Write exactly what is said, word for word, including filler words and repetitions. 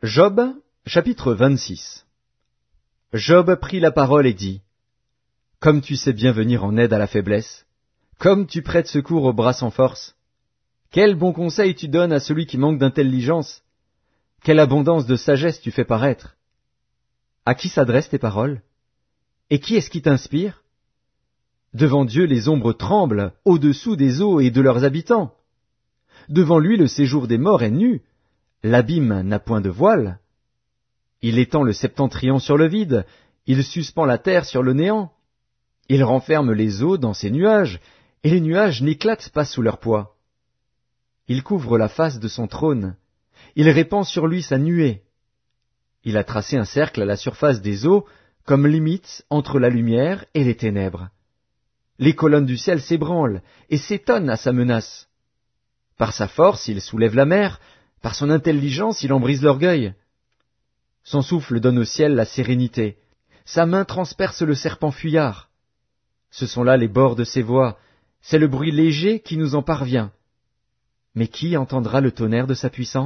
Job, chapitre vingt-six. Job prit la parole et dit : « Comme tu sais bien venir en aide à la faiblesse, comme tu prêtes secours aux bras sans force, quel bon conseil tu donnes à celui qui manque d'intelligence, quelle abondance de sagesse tu fais paraître. À qui s'adressent tes paroles? Et qui est-ce qui t'inspire? Devant Dieu les ombres tremblent, au-dessous des eaux et de leurs habitants. Devant lui le séjour des morts est nu, l'abîme n'a point de voile. Il étend le septentrion sur le vide, il suspend la terre sur le néant. Il renferme les eaux dans ses nuages, et les nuages n'éclatent pas sous leur poids. Il couvre la face de son trône, il répand sur lui sa nuée. Il a tracé un cercle à la surface des eaux, comme limite entre la lumière et les ténèbres. Les colonnes du ciel s'ébranlent et s'étonnent à sa menace. Par sa force, il soulève la mer, par son intelligence, il en brise l'orgueil. Son souffle donne au ciel la sérénité, sa main transperce le serpent fuyard. Ce sont là les bords de ses voies, c'est le bruit léger qui nous en parvient. Mais qui entendra le tonnerre de sa puissance ?